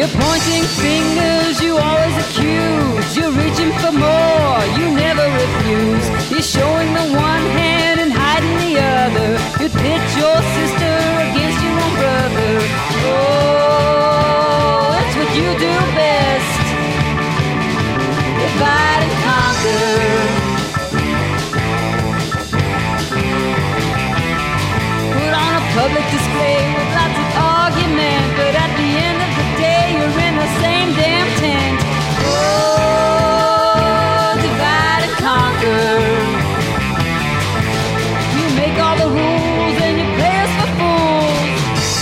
You're pointing fingers, you always accuse. You're reaching for more, you never refuse. You're showing the one hand and hiding the other. You pit your sister against your own brother. Oh, that's what you do best. Divide and conquer. Put on a public display with lots of argument, but at the end of the day, you're in the same damn tent. Oh, divide and conquer. You make all the rules and you play us for fools.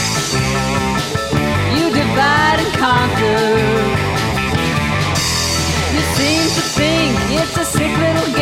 You divide and conquer. You seem to think it's a sick little game.